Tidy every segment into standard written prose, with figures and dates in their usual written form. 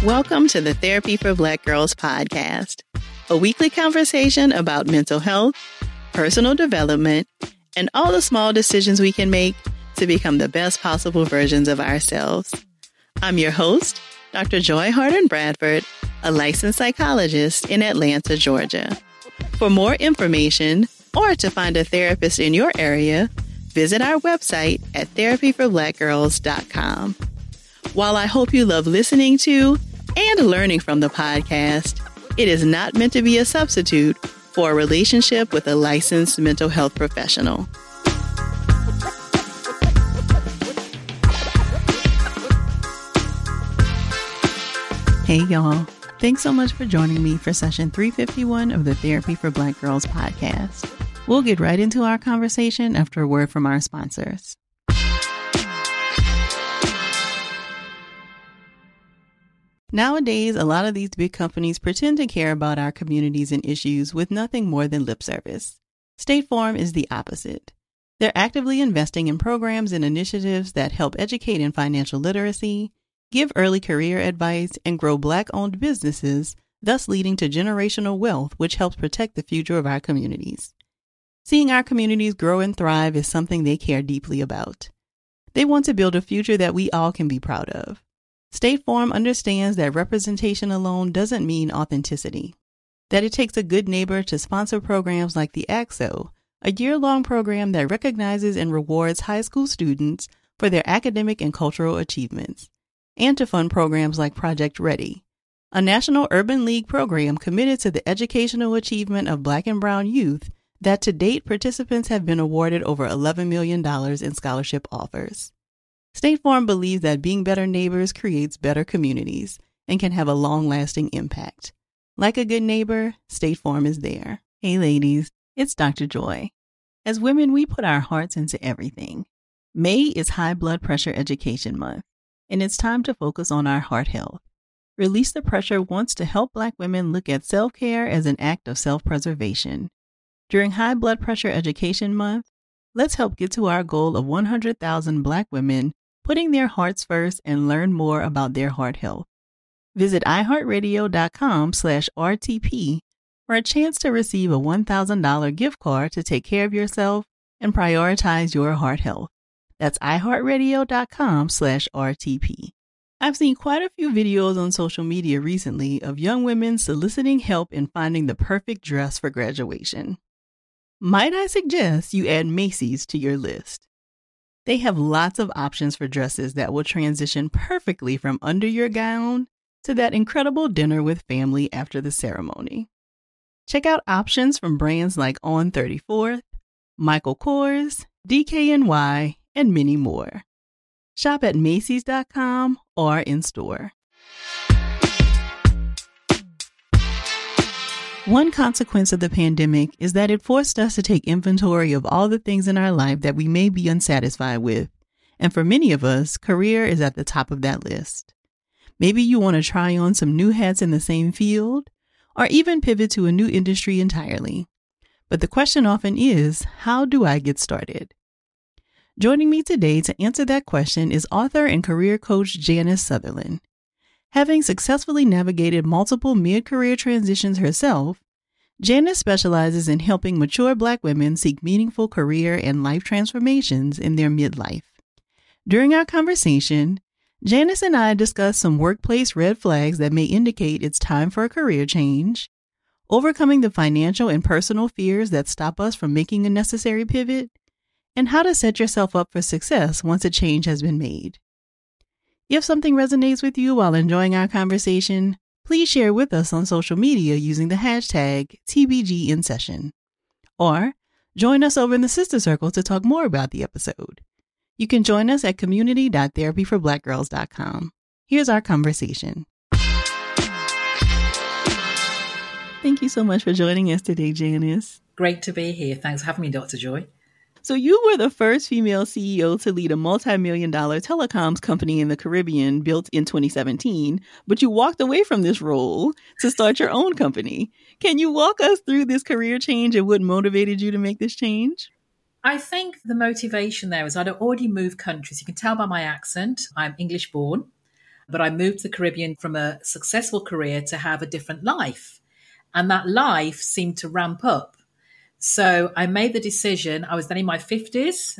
Welcome to the Therapy for Black Girls podcast, a weekly conversation about mental health, personal development, and all the small decisions we can make to become the best possible versions of ourselves. I'm your host, Dr. Joy Harden Bradford, a licensed psychologist in Atlanta, Georgia. For more information or to find a therapist in your area, visit our website at therapyforblackgirls.com. While I hope you love listening to and learning from the podcast, it is not meant to be a substitute for a relationship with a licensed mental health professional. Hey, y'all. Thanks so much for joining me for session 351 of the Therapy for Black Girls podcast. We'll get right into our conversation after a word from our sponsors. Nowadays, a lot of these big companies pretend to care about our communities and issues with nothing more than lip service. State Farm is the opposite. They're actively investing in programs and initiatives that help educate in financial literacy, give early career advice, and grow Black-owned businesses, thus leading to generational wealth, which helps protect the future of our communities. Seeing our communities grow and thrive is something they care deeply about. They want to build a future that we all can be proud of. State Farm understands that representation alone doesn't mean authenticity, that it takes a good neighbor to sponsor programs like the ACT-SO, a year-long program that recognizes and rewards high school students for their academic and cultural achievements, and to fund programs like Project Ready, a national urban league program committed to the educational achievement of Black and Brown youth that to date participants have been awarded over $11 million in scholarship offers. State Farm believes that being better neighbors creates better communities and can have a long-lasting impact. Like a good neighbor, State Farm is there. Hey ladies, it's Dr. Joy. As women, we put our hearts into everything. May is High Blood Pressure Education Month, and it's time to focus on our heart health. Release the Pressure wants to help Black women look at self-care as an act of self-preservation. During High Blood Pressure Education Month, let's help get to our goal of 100,000 Black women putting their hearts first and learn more about their heart health. Visit iHeartRadio.com/RTP for a chance to receive a $1,000 gift card to take care of yourself and prioritize your heart health. That's iHeartRadio.com/RTP. I've seen quite a few videos on social media recently of young women soliciting help in finding the perfect dress for graduation. Might I suggest you add Macy's to your list? They have lots of options for dresses that will transition perfectly from under your gown to that incredible dinner with family after the ceremony. Check out options from brands like On 34th, Michael Kors, DKNY, and many more. Shop at Macy's.com or in store. One consequence of the pandemic is that it forced us to take inventory of all the things in our life that we may be unsatisfied with. And for many of us, career is at the top of that list. Maybe you want to try on some new hats in the same field, or even pivot to a new industry entirely. But the question often is, how do I get started? Joining me today to answer that question is author and career coach Janice Sutherland. Having successfully navigated multiple mid-career transitions herself, Janice specializes in helping mature Black women seek meaningful career and life transformations in their midlife. During our conversation, Janice and I discussed some workplace red flags that may indicate it's time for a career change, overcoming the financial and personal fears that stop us from making a necessary pivot, and how to set yourself up for success once a change has been made. If something resonates with you while enjoying our conversation, please share with us on social media using the hashtag TBGInSession. Or join us over in the Sister Circle to talk more about the episode. You can join us at community.therapyforblackgirls.com. Here's our conversation. Thank you so much for joining us today, Janice. Great to be here. Thanks for having me, Dr. Joy. So you were the first female CEO to lead a multi-million-dollar telecoms company in the Caribbean built in 2017, but you walked away from this role to start your own company. Can you walk us through this career change and what motivated you to make this change? I think the motivation there is I'd already moved countries. You can tell by my accent, I'm English born. But I moved to the Caribbean from a successful career to have a different life. And that life seemed to ramp up. So I made the decision. I was then in my 50s,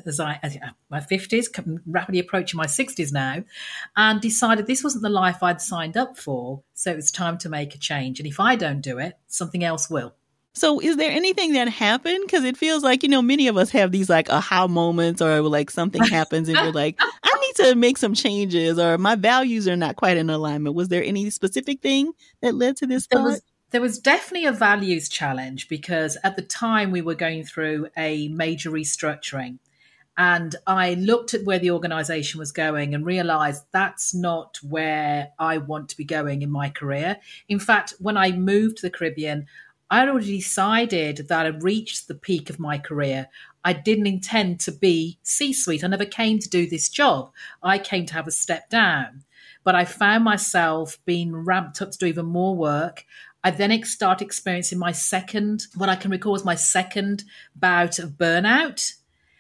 my 50s, rapidly approaching my 60s now, and decided this wasn't the life I'd signed up for. So it was time to make a change. And if I don't do it, something else will. So is there anything that happened? Because it feels like, many of us have these like aha moments, or like something happens and we're like, I need to make some changes, or my values are not quite in alignment. Was there any specific thing that led to this thought? There was definitely a values challenge, because at the time we were going through a major restructuring. And I looked at where the organization was going and realized that's not where I want to be going in my career. In fact, when I moved to the Caribbean, I had already decided that I'd reached the peak of my career. I didn't intend to be C-suite. I never came to do this job. I came to have a step down. But I found myself being ramped up to do even more work. I then started experiencing what I can recall as my second bout of burnout.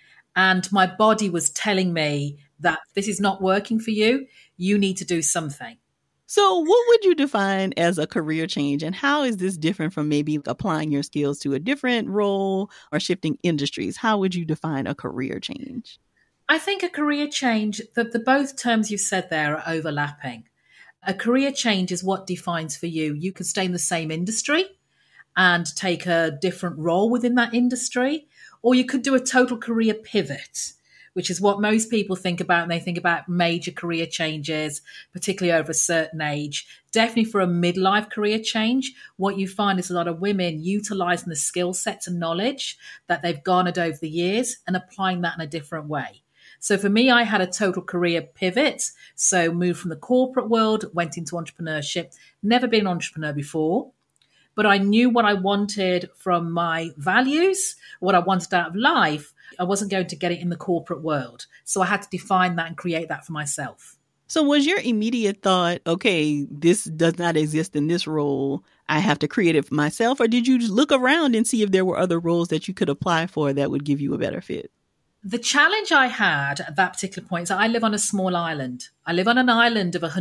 And my body was telling me that this is not working for you. You need to do something. So what would you define as a career change, and how is this different from maybe applying your skills to a different role or shifting industries? How would you define a career change? I think a career change, the both terms you've said there are overlapping. A career change is what defines for you. You could stay in the same industry and take a different role within that industry, or you could do a total career pivot, which is what most people think about when they think about major career changes, particularly over a certain age. Definitely for a midlife career change, what you find is a lot of women utilizing the skill sets and knowledge that they've garnered over the years and applying that in a different way. So for me, I had a total career pivot. So moved from the corporate world, went into entrepreneurship, never been an entrepreneur before. But I knew what I wanted from my values, what I wanted out of life. I wasn't going to get it in the corporate world. So I had to define that and create that for myself. So was your immediate thought, okay, this does not exist in this role, I have to create it for myself? Or did you look around and see if there were other roles that you could apply for that would give you a better fit? The challenge I had at that particular point is I live on a small island. I live on an island of about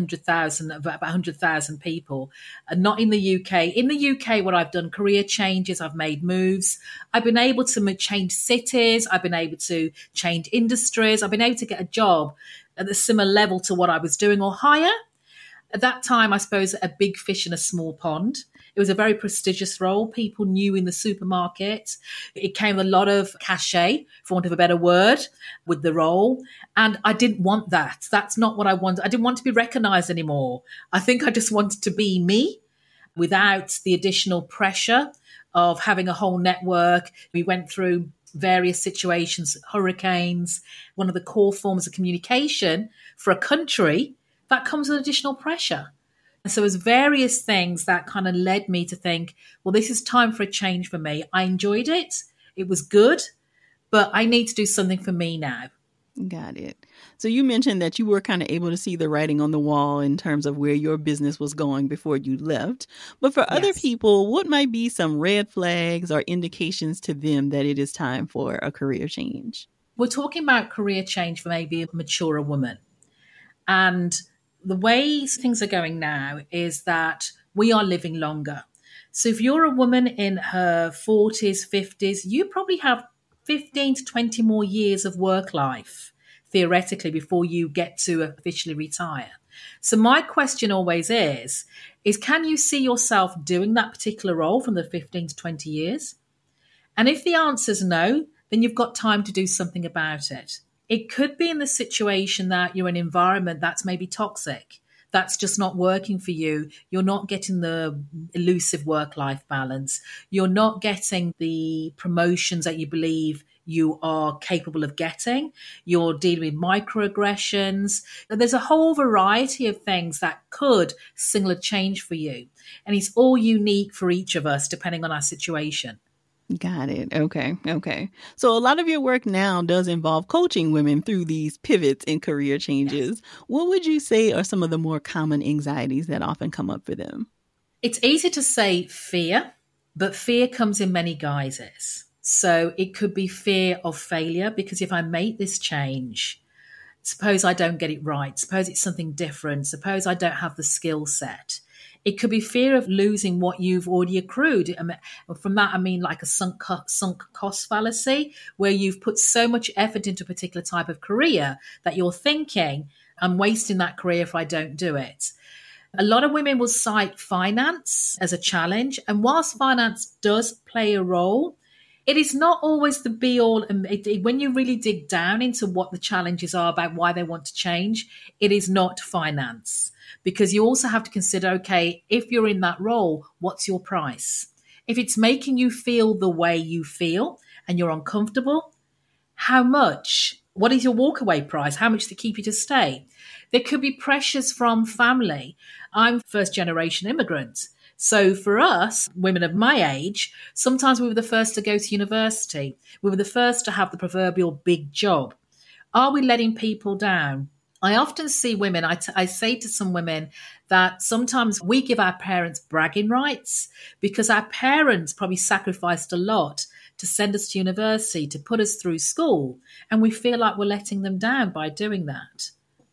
100,000 people, not in the UK. In the UK, what I've done, career changes, I've made moves. I've been able to change cities. I've been able to change industries. I've been able to get a job at a similar level to what I was doing or higher. At that time, I suppose, a big fish in a small pond. It was a very prestigious role. People knew in the supermarket. It came with a lot of cachet, for want of a better word, with the role. And I didn't want that. That's not what I wanted. I didn't want to be recognized anymore. I think I just wanted to be me without the additional pressure of having a whole network. We went through various situations, hurricanes. One of the core forms of communication for a country, that comes with additional pressure. So there's various things that kind of led me to think, well, this is time for a change for me. I enjoyed it. It was good, but I need to do something for me now. Got it. So you mentioned that you were kind of able to see the writing on the wall in terms of where your business was going before you left. But for other people, what might be some red flags or indications to them that it is time for a career change? We're talking about career change for maybe a mature woman. And the way things are going now is that we are living longer. So if you're a woman in her 40s, 50s, you probably have 15 to 20 more years of work life, theoretically, before you get to officially retire. So my question always is can you see yourself doing that particular role from the 15 to 20 years? And if the answer is no, then you've got time to do something about it. It could be in the situation that you're in an environment that's maybe toxic, that's just not working for you. You're not getting the elusive work-life balance. You're not getting the promotions that you believe you are capable of getting. You're dealing with microaggressions. There's a whole variety of things that could signal a change for you. And it's all unique for each of us, depending on our situation. Got it. Okay. So a lot of your work now does involve coaching women through these pivots and career changes. Yes. What would you say are some of the more common anxieties that often come up for them? It's easy to say fear, but fear comes in many guises. So it could be fear of failure, because if I make this change, Suppose I don't get it right. Suppose it's something different. Suppose I don't have the skill set. It could be fear of losing what you've already accrued. From that, I mean like a sunk cost fallacy, where you've put so much effort into a particular type of career that you're thinking, I'm wasting that career if I don't do it. A lot of women will cite finance as a challenge. And whilst finance does play a role, it is not always the be all. When you really dig down into what the challenges are about why they want to change, it is not finance. Because you also have to consider, okay, if you're in that role, what's your price? If it's making you feel the way you feel and you're uncomfortable, how much? What is your walkaway price? How much to keep you to stay? There could be pressures from family. I'm first generation immigrant. So for us, women of my age, sometimes we were the first to go to university. We were the first to have the proverbial big job. Are we letting people down? I often see women, I say to some women that sometimes we give our parents bragging rights because our parents probably sacrificed a lot to send us to university, to put us through school, and we feel like we're letting them down by doing that.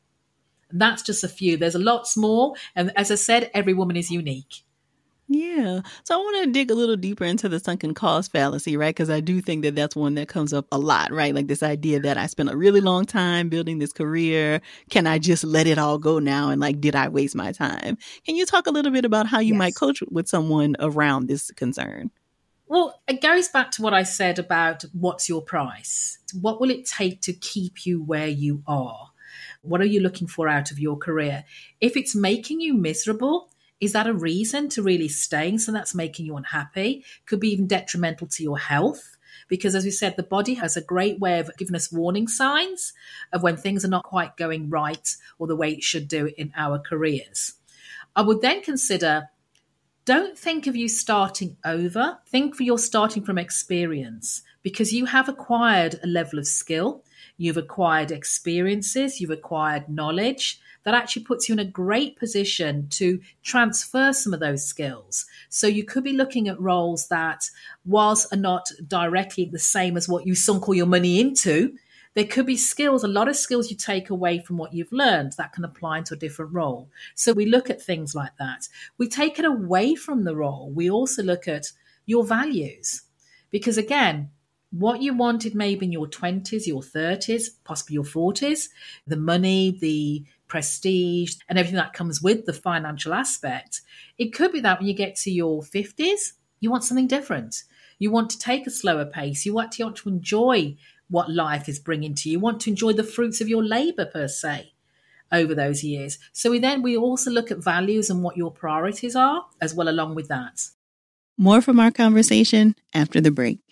And that's just a few. There's a lots more. And as I said, every woman is unique. Yeah. So I want to dig a little deeper into the sunken cost fallacy, right? Because I do think that that's one that comes up a lot, right? Like this idea that I spent a really long time building this career. Can I just let it all go now? And like, did I waste my time? Can you talk a little bit about how you might coach with someone around this concern? Well, it goes back to what I said about what's your price? What will it take to keep you where you are? What are you looking for out of your career? If it's making you miserable, is that a reason to really staying? So that's making you unhappy. Could be even detrimental to your health. Because as we said, the body has a great way of giving us warning signs of when things are not quite going right or the way it should do in our careers. I would then consider, don't think of you starting over. Think for you're starting from experience because you have acquired a level of skill. You've acquired experiences. You've acquired knowledge that actually puts you in a great position to transfer some of those skills. So you could be looking at roles that, whilst are not directly the same as what you sunk all your money into, there could be skills, a lot of skills you take away from what you've learned that can apply into a different role. So we look at things like that. We take it away from the role. We also look at your values. Because again, what you wanted maybe in your 20s, your 30s, possibly your 40s, the money, the prestige, and everything that comes with the financial aspect. It could be that when you get to your 50s, you want something different. You want to take a slower pace. You want to enjoy what life is bringing to you. You want to enjoy the fruits of your labor, per se, over those years. So we also look at values and what your priorities are as well along with that. More from our conversation after the break.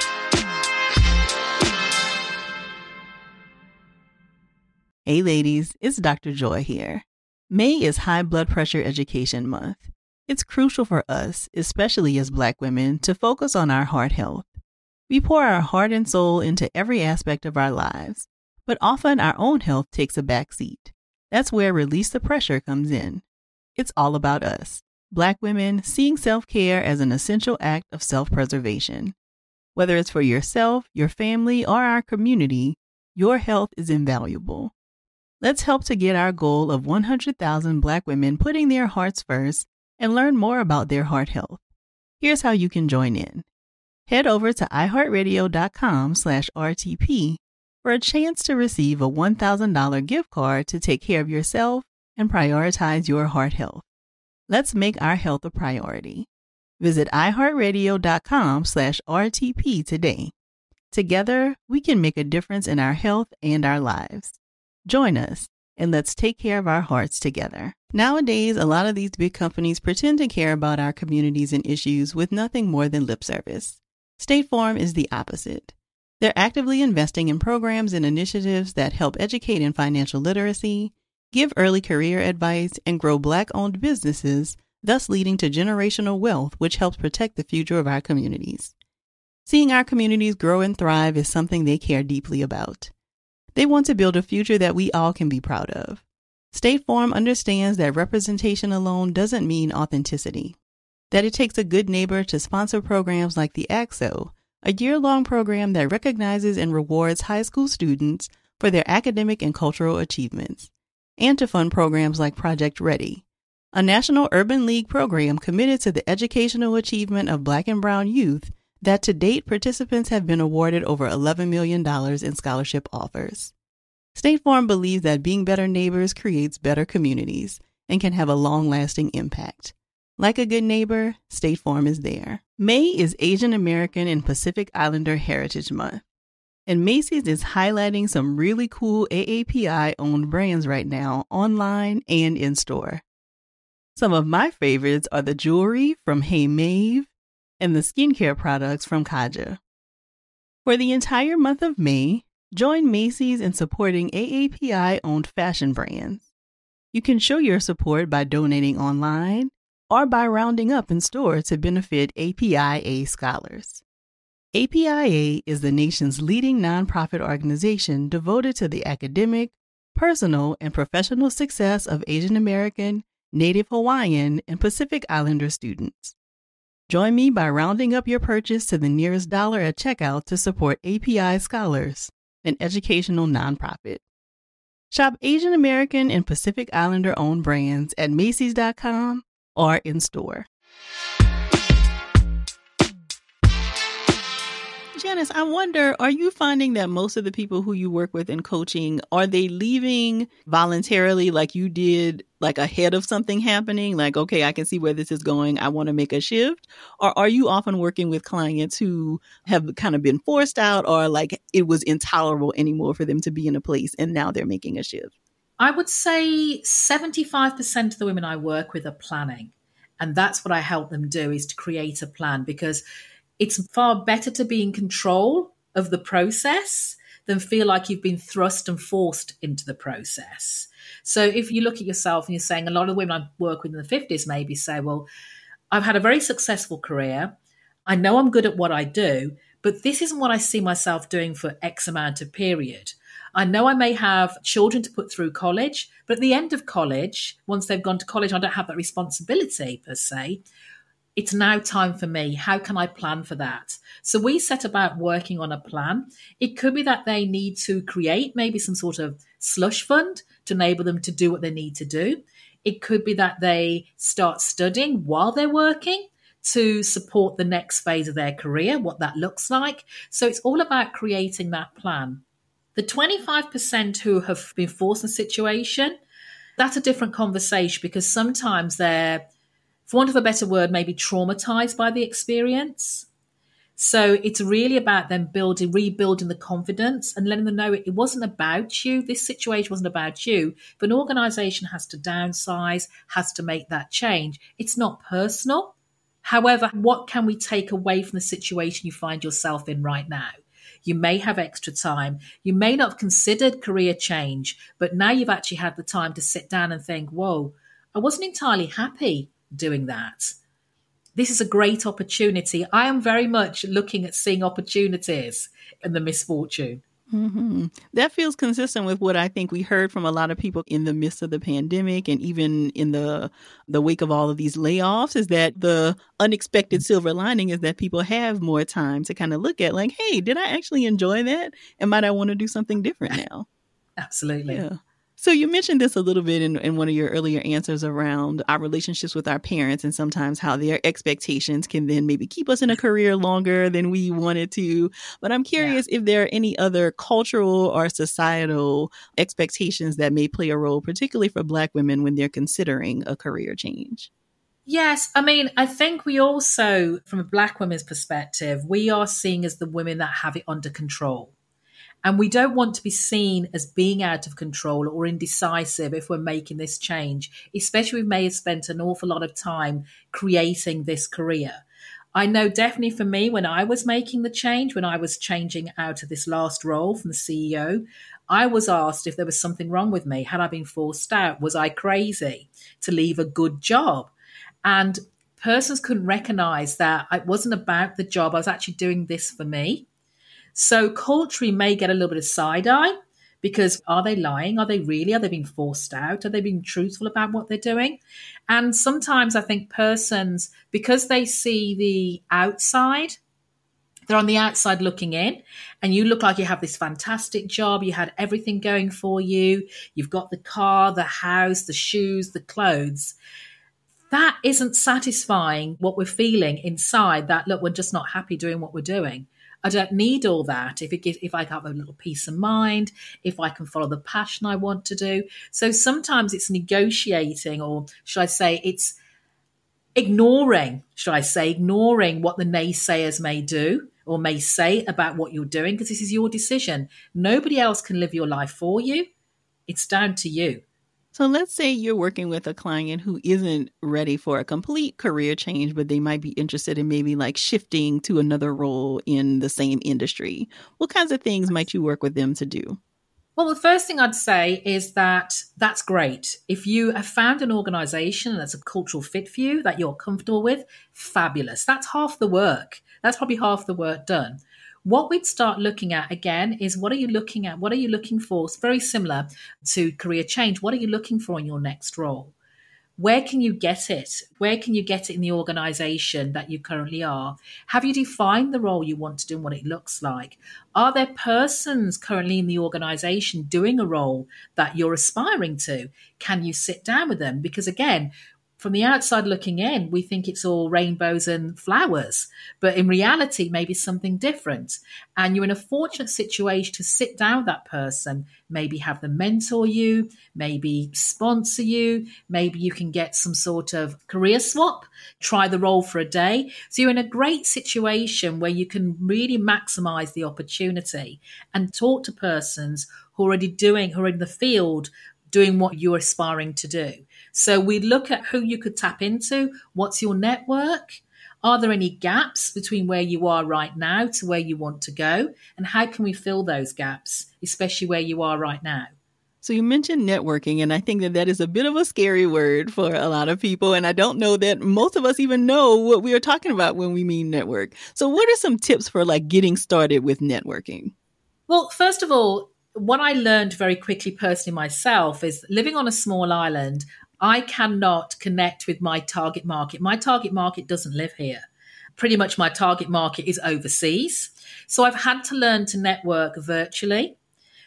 Hey ladies, it's Dr. Joy here. May is High Blood Pressure Education Month. It's crucial for us, especially as Black women, to focus on our heart health. We pour our heart and soul into every aspect of our lives, but often our own health takes a back seat. That's where Release the Pressure comes in. It's all about us, Black women, seeing self-care as an essential act of self-preservation. Whether it's for yourself, your family, or our community, your health is invaluable. Let's help to get our goal of 100,000 Black women putting their hearts first and learn more about their heart health. Here's how you can join in. Head over to iHeartRadio.com/RTP for a chance to receive a $1,000 gift card to take care of yourself and prioritize your heart health. Let's make our health a priority. Visit iHeartRadio.com/RTP today. Together, we can make a difference in our health and our lives. Join us, and let's take care of our hearts together. Nowadays, a lot of these big companies pretend to care about our communities and issues with nothing more than lip service. State Farm is the opposite. They're actively investing in programs and initiatives that help educate in financial literacy, give early career advice, and grow Black-owned businesses, thus leading to generational wealth, which helps protect the future of our communities. Seeing our communities grow and thrive is something they care deeply about. They want to build a future that we all can be proud of. State Farm understands that representation alone doesn't mean authenticity, that it takes a good neighbor to sponsor programs like the ACT-SO, a year-long program that recognizes and rewards high school students for their academic and cultural achievements, and to fund programs like Project Ready, a national urban league program committed to the educational achievement of Black and Brown youth that to date participants have been awarded over $11 million in scholarship offers. State Farm believes that being better neighbors creates better communities and can have a long-lasting impact. Like a good neighbor, State Farm is there. May is Asian American and Pacific Islander Heritage Month, and Macy's is highlighting some really cool AAPI-owned brands right now, online and in-store. Some of my favorites are the jewelry from Hey Maeve and the skincare products from Kaja. For the entire month of May, join Macy's in supporting AAPI-owned fashion brands. You can show your support by donating online or by rounding up in store to benefit APIA scholars. APIA is the nation's leading nonprofit organization devoted to the academic, personal, and professional success of Asian American, Native Hawaiian, and Pacific Islander students. Join me by rounding up your purchase to the nearest dollar at checkout to support API Scholars, an educational nonprofit. Shop Asian American and Pacific Islander-owned brands at Macy's.com or in store. Janice, I wonder, are you finding that most of the people who you work with in coaching, are they leaving voluntarily like you did, like ahead of something happening? Like, okay, I can see where this is going. I want to make a shift. Or are you often working with clients who have kind of been forced out, or like it was intolerable anymore for them to be in a place and now they're making a shift? I would say 75% of the women I work with are planning. And that's what I help them do, is to create a plan, because it's far better to be in control of the process than feel like you've been thrust and forced into the process. So if you look at yourself and you're saying, a lot of the women I work with in the 50s maybe say, well, I've had a very successful career. I know I'm good at what I do, but this isn't what I see myself doing for X amount of period. I know I may have children to put through college, but at the end of college, once they've gone to college, I don't have that responsibility per se. It's now time for me. How can I plan for that? So we set about working on a plan. It could be that they need to create maybe some sort of slush fund to enable them to do what they need to do. It could be that they start studying while they're working to support the next phase of their career, what that looks like. So it's all about creating that plan. The 25% who have been forced in a situation, that's a different conversation, because sometimes they're, for want of a better word, maybe traumatized by the experience. So it's really about them rebuilding the confidence and letting them know it wasn't about you. This situation wasn't about you. If an organization has to downsize, has to make that change, it's not personal. However, what can we take away from the situation you find yourself in right now? You may have extra time. You may not have considered career change, but now you've actually had the time to sit down and think, whoa, I wasn't entirely happy doing that. This is a great opportunity. I am very much looking at seeing opportunities in the misfortune. Mm-hmm. That feels consistent with what I think we heard from a lot of people in the midst of the pandemic, and even in the wake of all of these layoffs, is that the unexpected silver lining is that people have more time to kind of look at, like, hey, did I actually enjoy that? And might I want to do something different now? Absolutely. Yeah. So you mentioned this a little bit in one of your earlier answers around our relationships with our parents, and sometimes how their expectations can then maybe keep us in a career longer than we wanted to. But I'm curious if there are any other cultural or societal expectations that may play a role, particularly for Black women when they're considering a career change. Yes. I mean, I think we also, from a Black women's perspective, we are seen as the women that have it under control. And we don't want to be seen as being out of control or indecisive if we're making this change, especially if we may have spent an awful lot of time creating this career. I know definitely for me, when I was making the change, when I was changing out of this last role from the CEO, I was asked if there was something wrong with me. Had I been forced out? Was I crazy to leave a good job? And persons couldn't recognize that it wasn't about the job. I was actually doing this for me. So culturally may get a little bit of side eye, because are they lying? Are they really? Are they being forced out? Are they being truthful about what they're doing? And sometimes I think persons, because they see the outside, They're on the outside looking in, and you look like you have this fantastic job. You had everything going for you. You've got the car, the house, the shoes, the clothes. That isn't satisfying what we're feeling inside, that, look, we're just not happy doing what we're doing. I don't need all that if I have a little peace of mind, if I can follow the passion I want to do. So sometimes it's negotiating, or should I say it's ignoring what the naysayers may do or may say about what you're doing, because this is your decision. Nobody else can live your life for you. It's down to you. So let's say you're working with a client who isn't ready for a complete career change, but they might be interested in maybe like shifting to another role in the same industry. What kinds of things might you work with them to do? Well, the first thing I'd say is that that's great. If you have found an organization that's a cultural fit for you, that you're comfortable with, fabulous. That's half the work. That's probably half the work done. What we'd start looking at again is, what are you looking at? What are you looking for? It's very similar to career change. What are you looking for in your next role? Where can you get it? Where can you get it in the organization that you currently are? Have you defined the role you want to do and what it looks like? Are there persons currently in the organization doing a role that you're aspiring to? Can you sit down with them? Because again, from the outside looking in, we think it's all rainbows and flowers, but in reality, maybe something different. And you're in a fortunate situation to sit down with that person, maybe have them mentor you, maybe sponsor you, maybe you can get some sort of career swap, try the role for a day. So you're in a great situation where you can really maximize the opportunity and talk to persons who are already in the field, doing what you're aspiring to do. So we look at who you could tap into. What's your network? Are there any gaps between where you are right now to where you want to go? And how can we fill those gaps, especially where you are right now? So you mentioned networking, and I think that is a bit of a scary word for a lot of people. And I don't know that most of us even know what we are talking about when we mean network. So what are some tips for like getting started with networking? Well, first of all, what I learned very quickly personally myself is, living on a small island, I cannot connect with my target market. My target market doesn't live here. Pretty much my target market is overseas. So I've had to learn to network virtually.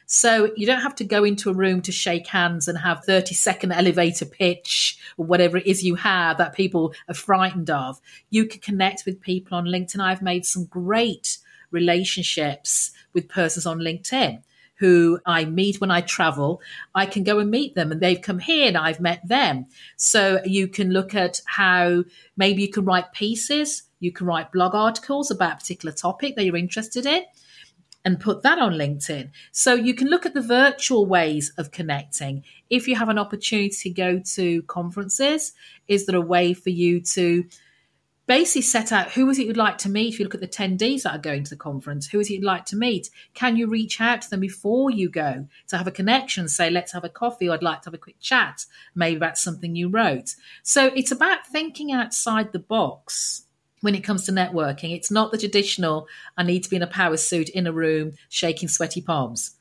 So you don't have to go into a room to shake hands and have 30-second elevator pitch or whatever it is you have that people are frightened of. You can connect with people on LinkedIn. I've made some great relationships with persons on LinkedIn who I meet when I travel. I can go and meet them, and they've come here and I've met them. So you can look at how maybe you can write pieces, you can write blog articles about a particular topic that you're interested in and put that on LinkedIn. So you can look at the virtual ways of connecting. If you have an opportunity to go to conferences, is there a way for you to basically set out who is it you'd like to meet? If you look at the attendees that are going to the conference, who is it you'd like to meet? Can you reach out to them before you go to have a connection? Say, let's have a coffee, or I'd like to have a quick chat, maybe about something you wrote. So it's about thinking outside the box when it comes to networking. It's not the traditional, I need to be in a power suit in a room shaking sweaty palms.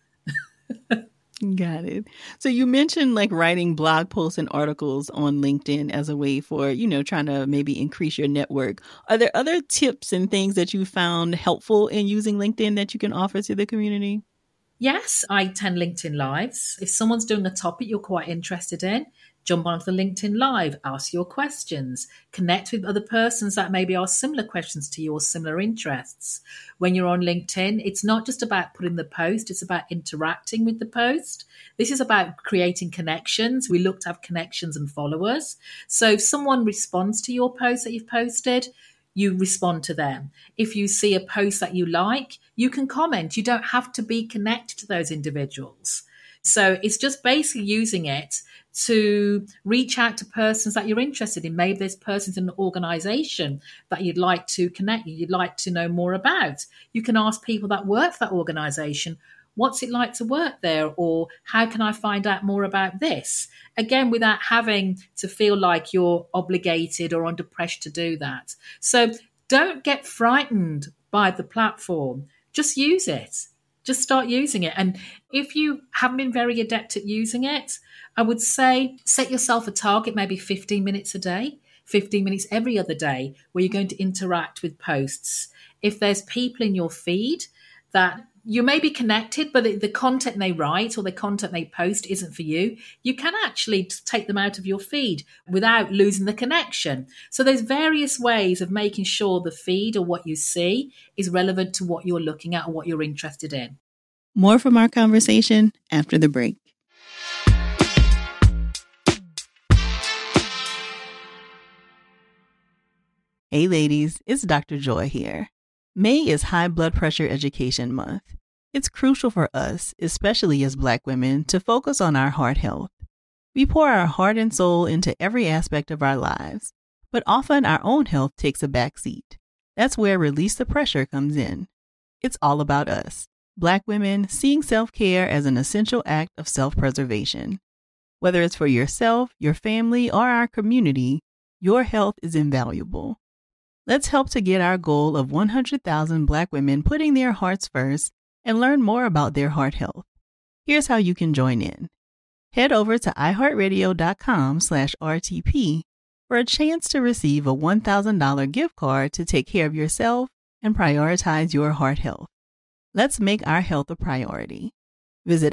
Got it. So you mentioned like writing blog posts and articles on LinkedIn as a way for, trying to maybe increase your network. Are there other tips and things that you found helpful in using LinkedIn that you can offer to the community? Yes, I attend LinkedIn Lives. If someone's doing a topic you're quite interested in, jump onto the LinkedIn Live, ask your questions, connect with other persons that maybe ask similar questions to you or similar interests. When you're on LinkedIn, it's not just about putting the post, it's about interacting with the post. This is about creating connections. We look to have connections and followers. So if someone responds to your post that you've posted, you respond to them. If you see a post that you like, you can comment. You don't have to be connected to those individuals. So it's just basically using it to reach out to persons that you're interested in. Maybe there's persons in an organization that you'd like to connect, you'd like to know more about. You can ask people that work for that organization, what's it like to work there? Or how can I find out more about this? Again, without having to feel like you're obligated or under pressure to do that. So don't get frightened by the platform. Just use it. Just start using it. And if you haven't been very adept at using it, I would say set yourself a target, maybe 15 minutes a day. 15 minutes every other day where you're going to interact with posts. If there's people in your feed that you may be connected, but the content they write or the content they post isn't for you, you can actually take them out of your feed without losing the connection. So there's various ways of making sure the feed or what you see is relevant to what you're looking at or what you're interested in. More from our conversation after the break. Hey ladies, it's Dr. Joy here. May is High Blood Pressure Education Month. It's crucial for us, especially as Black women, to focus on our heart health. We pour our heart and soul into every aspect of our lives, but often our own health takes a back seat. That's where Release the Pressure comes in. It's all about us, Black women, seeing self-care as an essential act of self-preservation. Whether it's for yourself, your family, or our community, your health is invaluable. Let's help to get our goal of 100,000 Black women putting their hearts first and learn more about their heart health. Here's how you can join in. Head over to iHeartRadio.com/RTP for a chance to receive a $1,000 gift card to take care of yourself and prioritize your heart health. Let's make our health a priority. Visit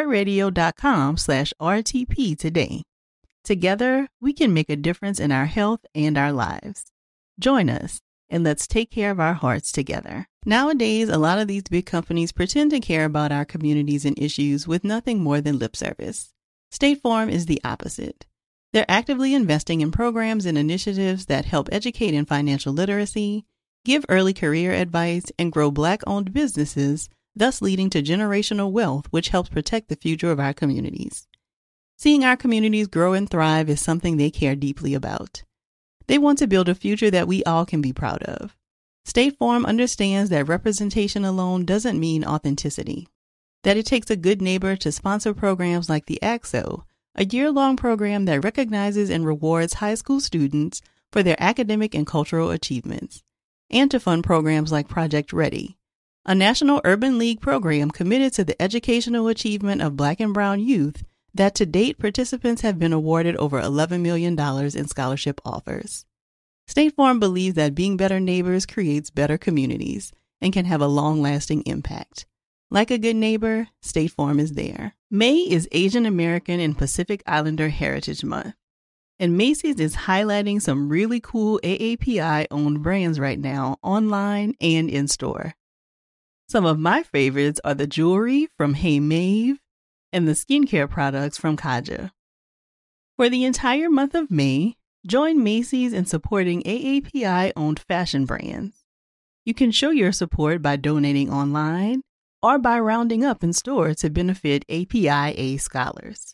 iHeartRadio.com/RTP today. Together, we can make a difference in our health and our lives. Join us, and let's take care of our hearts together. Nowadays, a lot of these big companies pretend to care about our communities and issues with nothing more than lip service. State Farm is the opposite. They're actively investing in programs and initiatives that help educate in financial literacy, give early career advice, and grow Black-owned businesses, thus leading to generational wealth, which helps protect the future of our communities. Seeing our communities grow and thrive is something they care deeply about. They want to build a future that we all can be proud of. State Farm understands that representation alone doesn't mean authenticity, that it takes a good neighbor to sponsor programs like the ACT-SO, a year-long program that recognizes and rewards high school students for their academic and cultural achievements, and to fund programs like Project Ready, a National Urban League program committed to the educational achievement of Black and Brown youth that to date participants have been awarded over $11 million in scholarship offers. State Farm believes that being better neighbors creates better communities and can have a long-lasting impact. Like a good neighbor, State Farm is there. May is Asian American and Pacific Islander Heritage Month, and Macy's is highlighting some really cool AAPI-owned brands right now, online and in-store. Some of my favorites are the jewelry from Hey Maeve and the skincare products from Kaja. For the entire month of May, join Macy's in supporting AAPI-owned fashion brands. You can show your support by donating online or by rounding up in store to benefit APIA scholars.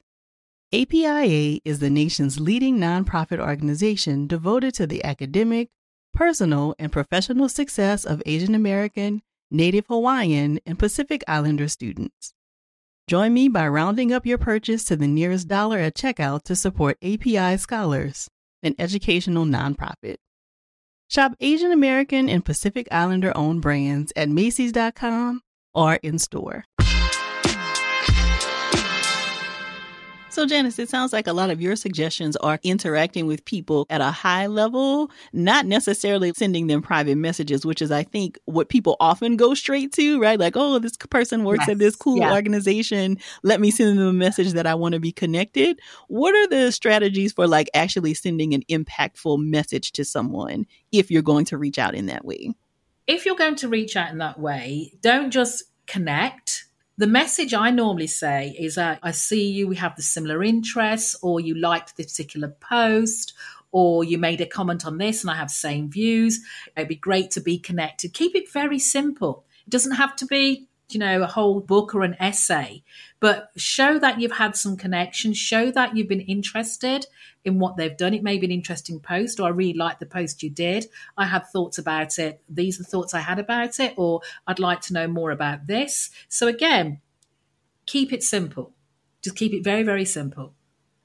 APIA is the nation's leading nonprofit organization devoted to the academic, personal, and professional success of Asian American, Native Hawaiian, and Pacific Islander students. Join me by rounding up your purchase to the nearest dollar at checkout to support API Scholars, an educational nonprofit. Shop Asian American and Pacific Islander-owned brands at Macy's.com or in-store. So Janice, it sounds like a lot of your suggestions are interacting with people at a high level, not necessarily sending them private messages, which is, I think, what people often go straight to, right? Like, oh, this person works at this cool organization. Let me send them a message that I want to be connected. What are the strategies for like actually sending an impactful message to someone if you're going to reach out in that way? If you're going to reach out in that way, don't just connect. The message I normally say is that I see you, we have the similar interests, or you liked this particular post, or you made a comment on this and I have the same views. It'd be great to be connected. Keep it very simple. It doesn't have to be, a whole book or an essay, but show that you've had some connection, show that you've been interested in what they've done. It may be an interesting post, or I really like the post you did. I had thoughts about it. These are the thoughts I had about it, or I'd like to know more about this. So again, keep it simple. Just keep it very, very simple.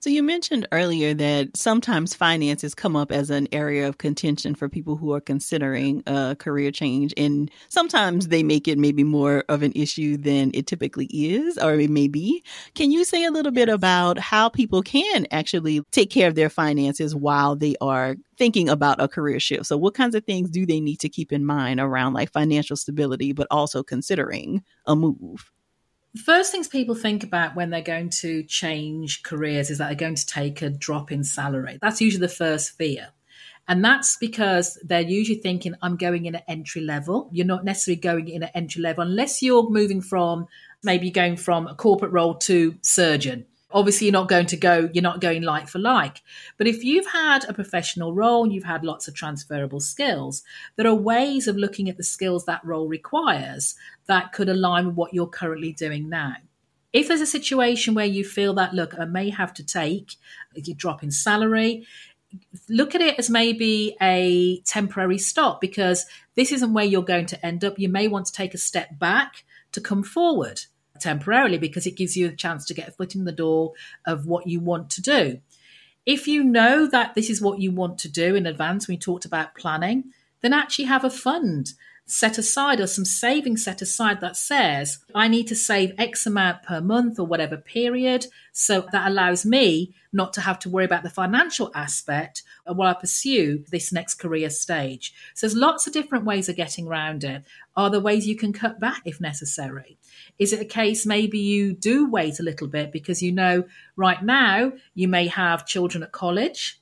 So you mentioned earlier that sometimes finances come up as an area of contention for people who are considering a career change. And sometimes they make it maybe more of an issue than it typically is, or it may be. Can you say a little bit about how people can actually take care of their finances while they are thinking about a career shift? So what kinds of things do they need to keep in mind around like financial stability, but also considering a move? The first things people think about when they're going to change careers is that they're going to take a drop in salary. That's usually the first fear. And that's because they're usually thinking, I'm going in at entry level. You're not necessarily going in at entry level unless you're moving from maybe going from a corporate role to surgeon. Obviously, you're not going like for like. But if you've had a professional role and you've had lots of transferable skills, there are ways of looking at the skills that role requires that could align with what you're currently doing now. If there's a situation where you feel that, look, I may have to take a drop in salary, look at it as maybe a temporary stop, because this isn't where you're going to end up. You may want to take a step back to come forward temporarily, because it gives you a chance to get a foot in the door of what you want to do. If you know that this is what you want to do in advance, we talked about planning, then actually have a fund set aside or some savings set aside that says, I need to save X amount per month or whatever period. So that allows me not to have to worry about the financial aspect while I pursue this next career stage. So there's lots of different ways of getting around it. Are there ways you can cut back if necessary? Is it a case maybe you do wait a little bit because you know right now you may have children at college?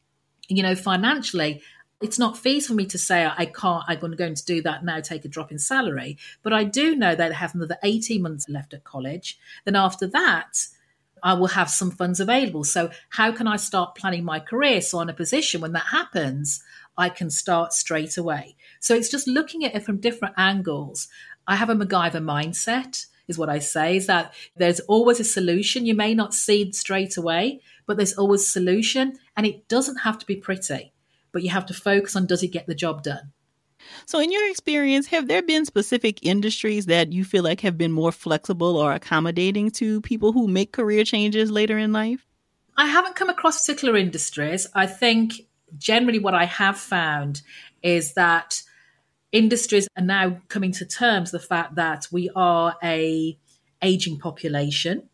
Financially, it's not feasible for me to say I'm going to do that now, take a drop in salary. But I do know that I have another 18 months left at college. Then after that, I will have some funds available. So how can I start planning my career? So in a position when that happens, I can start straight away. So it's just looking at it from different angles. I have a MacGyver mindset, is what I say, is that there's always a solution. You may not see it straight away, but there's always a solution. And it doesn't have to be pretty, but you have to focus on, does it get the job done? So in your experience, have there been specific industries that you feel like have been more flexible or accommodating to people who make career changes later in life? I haven't come across particular industries. I think generally what I have found is that industries are now coming to terms with the fact that we are a aging population.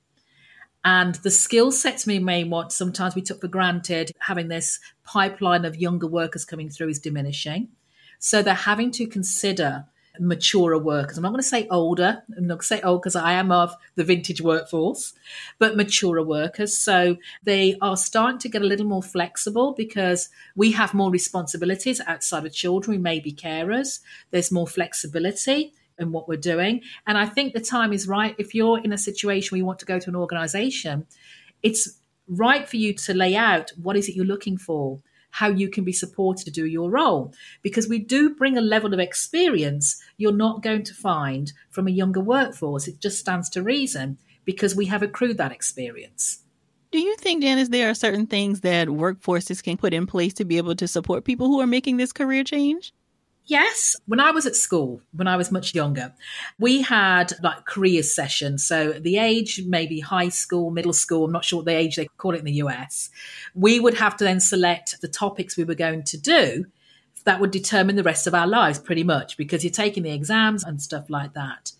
And the skill sets we may want, sometimes we took for granted, having this pipeline of younger workers coming through is diminishing. So they're having to consider maturer workers. I'm not going to say older. I'm not going to say old because I am of the vintage workforce, but maturer workers. So they are starting to get a little more flexible because we have more responsibilities outside of children. We may be carers. There's more flexibility in what we're doing. And I think the time is right. If you're in a situation where you want to go to an organization, it's right for you to lay out what is it you're looking for, how you can be supported to do your role. Because we do bring a level of experience you're not going to find from a younger workforce. It just stands to reason because we have accrued that experience. Do you think, Janice, there are certain things that workforces can put in place to be able to support people who are making this career change? Yes. When I was at school, when I was much younger, we had like career sessions. So the age, maybe high school, middle school, I'm not sure what the age they call it in the US. We would have to then select the topics we were going to do that would determine the rest of our lives pretty much, because you're taking the exams and stuff like that.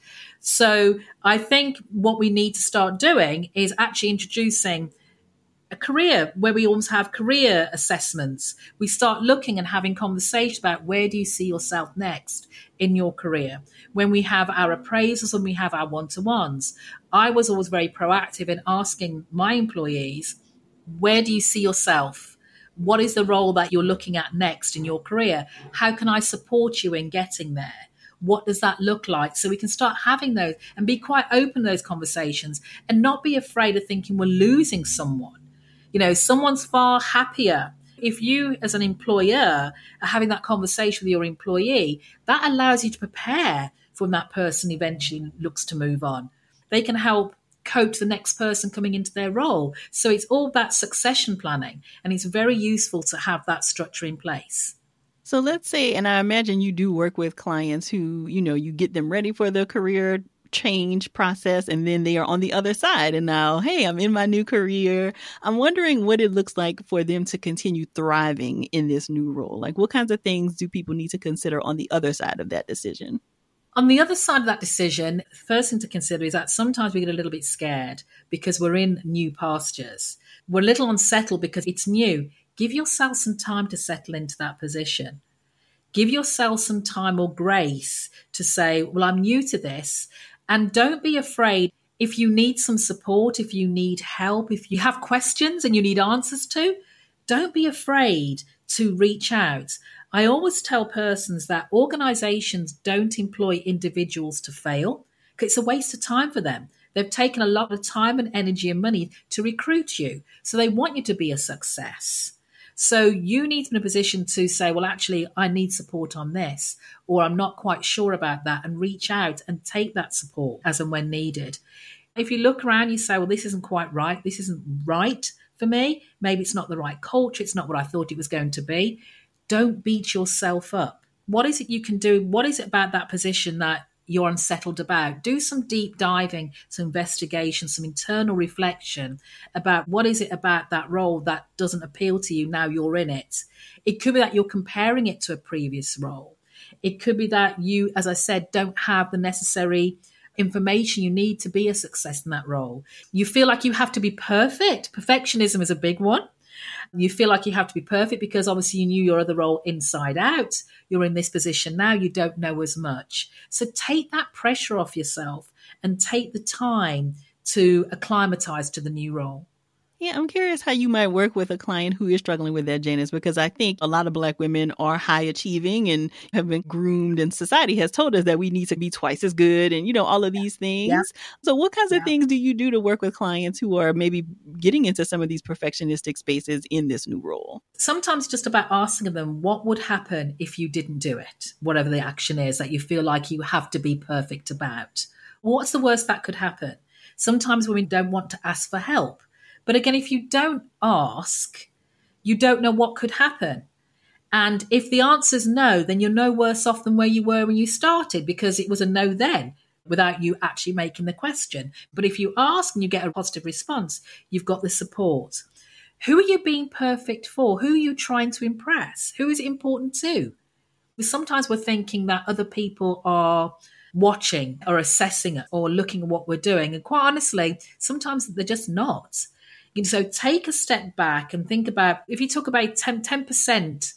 So I think what we need to start doing is actually introducing a career where we almost have career assessments. We start looking and having conversations about where do you see yourself next in your career. When we have our appraisals and we have our one-to-ones, I was always very proactive in asking my employees, where do you see yourself? What is the role that you're looking at next in your career? How can I support you in getting there? What does that look like? So we can start having those and be quite open to those conversations and not be afraid of thinking we're losing someone. Someone's far happier. If you, as an employer, are having that conversation with your employee, that allows you to prepare for when that person eventually looks to move on. They can help coach the next person coming into their role. So it's all about succession planning, and it's very useful to have that structure in place. So let's say, and I imagine you do work with clients who, you get them ready for the career change process and then they are on the other side and now, hey, I'm in my new career. I'm wondering what it looks like for them to continue thriving in this new role. Like what kinds of things do people need to consider on the other side of that decision? On the other side of that decision, the first thing to consider is that sometimes we get a little bit scared because we're in new pastures. We're a little unsettled because it's new. Give yourself some time to settle into that position. Give yourself some time or grace to say, well, I'm new to this. And don't be afraid if you need some support, if you need help, if you have questions and you need answers to, don't be afraid to reach out. I always tell persons that organizations don't employ individuals to fail because it's a waste of time for them. They've taken a lot of time and energy and money to recruit you. So they want you to be a success. So you need to be in a position to say, well, actually, I need support on this, or I'm not quite sure about that, and reach out and take that support as and when needed. If you look around, you say, well, this isn't quite right. This isn't right for me. Maybe it's not the right culture. It's not what I thought it was going to be. Don't beat yourself up. What is it you can do? What is it about that position that you're unsettled about? Do some deep diving, some investigation, some internal reflection about what is it about that role that doesn't appeal to you now you're in it. It could be that you're comparing it to a previous role. It could be that you, as I said, don't have the necessary information you need to be a success in that role. You feel like you have to be perfect. Perfectionism is a big one. You feel like you have to be perfect because obviously you knew your other role inside out. You're in this position now, you don't know as much. So take that pressure off yourself and take the time to acclimatize to the new role. Yeah, I'm curious how you might work with a client who is struggling with that, Janice, because I think a lot of Black women are high achieving and have been groomed, and society has told us that we need to be twice as good and, all of these things. Yeah. So what kinds of things do you do to work with clients who are maybe getting into some of these perfectionistic spaces in this new role? Sometimes just about asking them, what would happen if you didn't do it? Whatever the action is that you feel like you have to be perfect about. What's the worst that could happen? Sometimes women don't want to ask for help. But again, if you don't ask, you don't know what could happen. And if the answer's no, then you're no worse off than where you were when you started because it was a no then without you actually making the question. But if you ask and you get a positive response, you've got the support. Who are you being perfect for? Who are you trying to impress? Who is it important to? Sometimes we're thinking that other people are watching or assessing it or looking at what we're doing. And quite honestly, sometimes they're just not. So take a step back and think about, if you talk about 10%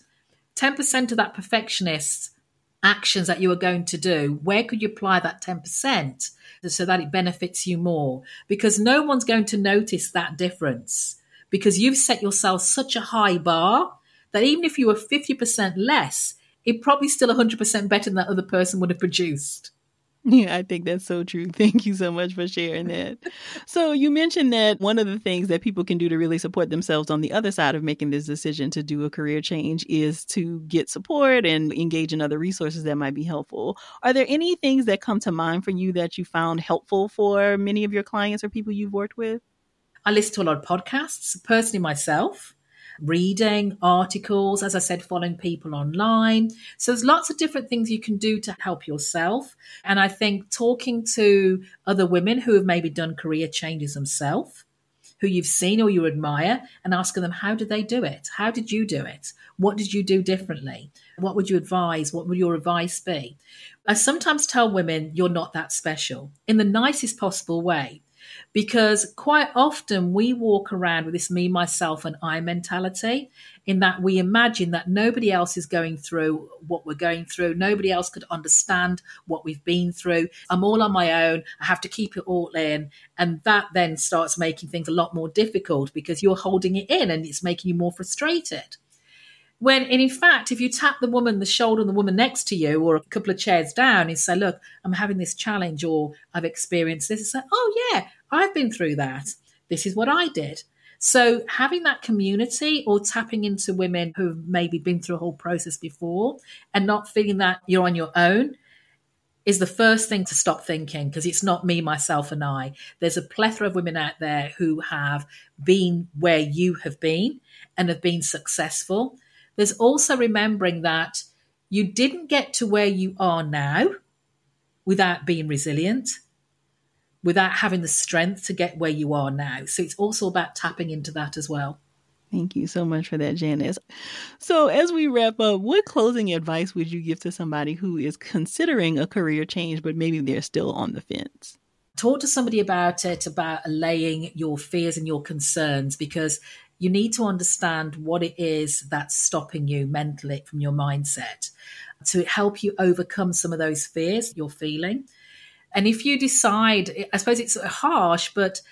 of that perfectionist actions that you are going to do, where could you apply that 10% so that it benefits you more? Because no one's going to notice that difference because you've set yourself such a high bar that even if you were 50% less, it's probably still 100% better than that other person would have produced. Yeah, I think that's so true. Thank you so much for sharing that. So you mentioned that one of the things that people can do to really support themselves on the other side of making this decision to do a career change is to get support and engage in other resources that might be helpful. Are there any things that come to mind for you that you found helpful for many of your clients or people you've worked with? I listen to a lot of podcasts, personally myself. Reading articles, as I said, following people online. So there's lots of different things you can do to help yourself. And I think talking to other women who have maybe done career changes themselves, who you've seen or you admire, and asking them, how did they do it? How did you do it? What did you do differently? What would you advise? What would your advice be? I sometimes tell women, you're not that special in the nicest possible way. Because quite often we walk around with this me, myself, and I mentality in that we imagine that nobody else is going through what we're going through. Nobody else could understand what we've been through. I'm all on my own. I have to keep it all in. And that then starts making things a lot more difficult because you're holding it in and it's making you more frustrated. When, in fact, if you tap the shoulder of the woman next to you or a couple of chairs down and say, look, I'm having this challenge or I've experienced this, it's like, oh, yeah, I've been through that. This is what I did. So having that community or tapping into women who've maybe been through a whole process before and not feeling that you're on your own is the first thing to stop thinking because it's not me, myself, and I. There's a plethora of women out there who have been where you have been and have been successful. There's also remembering that you didn't get to where you are now without being resilient. without having the strength to get where you are now. So it's also about tapping into that as well. Thank you so much for that, Janice. So as we wrap up, what closing advice would you give to somebody who is considering a career change, but maybe they're still on the fence? Talk to somebody about it, about allaying your fears and your concerns, because you need to understand what it is that's stopping you mentally from your mindset to help you overcome some of those fears you're feeling. And if you decide, I suppose it's harsh, but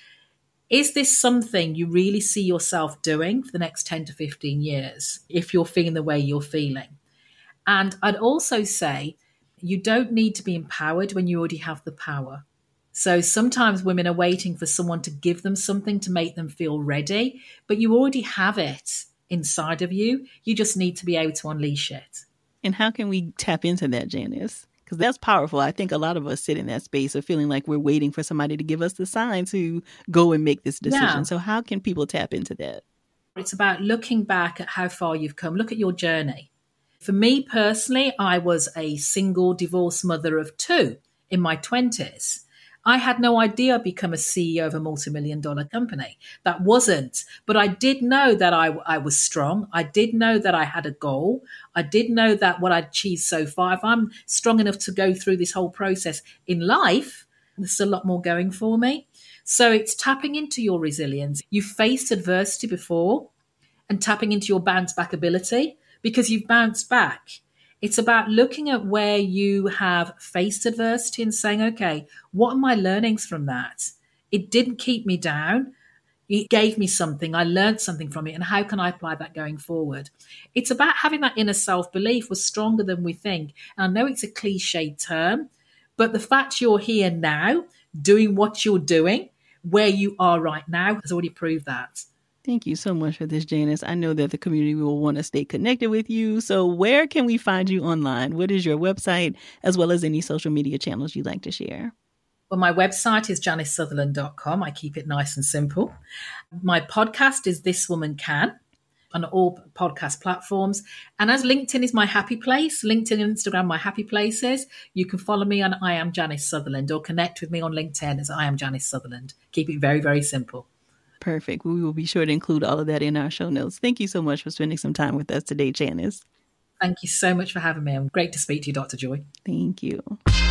is this something you really see yourself doing for the next 10 to 15 years if you're feeling the way you're feeling? And I'd also say you don't need to be empowered when you already have the power. So sometimes women are waiting for someone to give them something to make them feel ready, but you already have it inside of you. You just need to be able to unleash it. And how can we tap into that, Janice? Because that's powerful. I think a lot of us sit in that space of feeling like we're waiting for somebody to give us the sign to go and make this decision. Yeah. So how can people tap into that? It's about looking back at how far you've come. Look at your journey. For me personally, I was a single divorced mother of 2 in my 20s. I had no idea I'd become a CEO of a multi-million-dollar company. That wasn't. But I did know that I was strong. I did know that I had a goal. I did know that what I'd achieved so far, if I'm strong enough to go through this whole process in life, there's a lot more going for me. So it's tapping into your resilience. You've faced adversity before and tapping into your bounce back ability because you've bounced back. It's about looking at where you have faced adversity and saying, okay, what are my learnings from that? It didn't keep me down. It gave me something. I learned something from it. And how can I apply that going forward? It's about having that inner self-belief. We're stronger than we think. And I know it's a cliched term, but the fact you're here now, doing what you're doing, where you are right now, has already proved that. Thank you so much for this, Janice. I know that the community will want to stay connected with you. So where can we find you online? What is your website, as well as any social media channels you'd like to share? Well, my website is janicesutherland.com. I keep it nice and simple. My podcast is This Woman Can on all podcast platforms. And as LinkedIn is my happy place, LinkedIn and Instagram, my happy places, you can follow me on I Am Janice Sutherland or connect with me on LinkedIn as I Am Janice Sutherland. Keep it very, very simple. Perfect. We will be sure to include all of that in our show notes. Thank you so much for spending some time with us today, Janice. Thank you so much for having me. Great to speak to you, Dr. Joy. Thank you.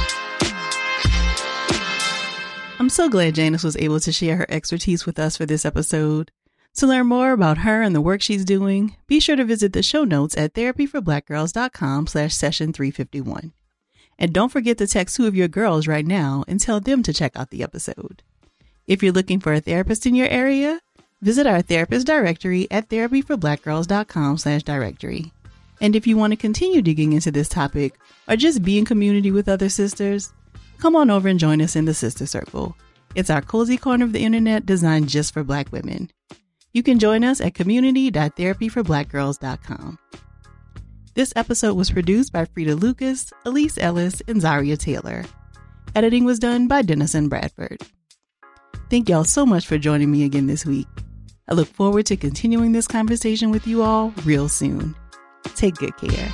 I'm so glad Janice was able to share her expertise with us for this episode. To learn more about her and the work she's doing, be sure to visit the show notes at therapyforblackgirls.com/session351. And don't forget to text 2 of your girls right now and tell them to check out the episode. If you're looking for a therapist in your area, visit our therapist directory at therapyforblackgirls.com/directory. And if you want to continue digging into this topic or just be in community with other sisters, come on over and join us in the Sister Circle. It's our cozy corner of the internet designed just for Black women. You can join us at community.therapyforblackgirls.com. This episode was produced by Frida Lucas, Elise Ellis, and Zaria Taylor. Editing was done by Dennison Bradford. Thank y'all so much for joining me again this week. I look forward to continuing this conversation with you all real soon. Take good care.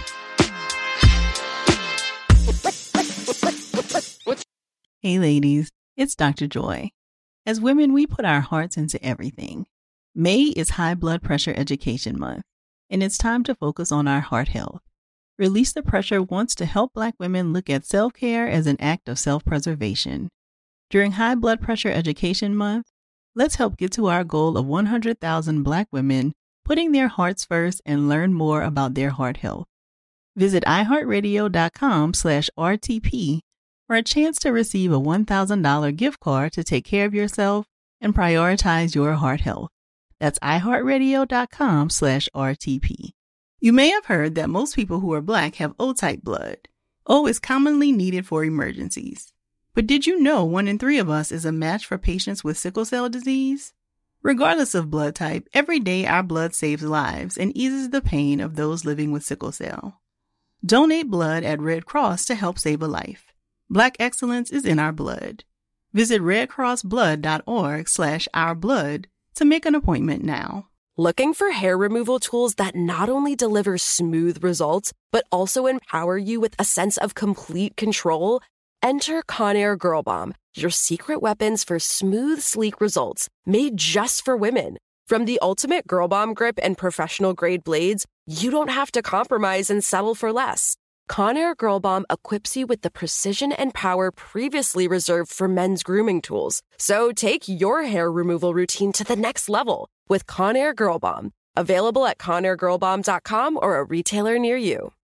Hey ladies, it's Dr. Joy. As women, we put our hearts into everything. May is High Blood Pressure Education Month, and it's time to focus on our heart health. Release the Pressure wants to help Black women look at self-care as an act of self-preservation. During High Blood Pressure Education Month, let's help get to our goal of 100,000 Black women putting their hearts first and learn more about their heart health. Visit iHeartRadio.com/RTP for a chance to receive a $1,000 gift card to take care of yourself and prioritize your heart health. That's iHeartRadio.com/RTP. You may have heard that most people who are Black have O-type blood. O is commonly needed for emergencies. But did you know 1 in 3 of us is a match for patients with sickle cell disease? Regardless of blood type, every day our blood saves lives and eases the pain of those living with sickle cell. Donate blood at Red Cross to help save a life. Black excellence is in our blood. Visit redcrossblood.org/ourblood to make an appointment now. Looking for hair removal tools that not only deliver smooth results, but also empower you with a sense of complete control? Enter Conair Girl Bomb. your secret weapons for smooth, sleek results made just for women. From the ultimate Girl Bomb grip and professional grade blades, you don't have to compromise and settle for less. Conair Girl Bomb equips you with the precision and power previously reserved for men's grooming tools. So take your hair removal routine to the next level with Conair Girl Bomb. Available at ConairGirlBomb.com or a retailer near you.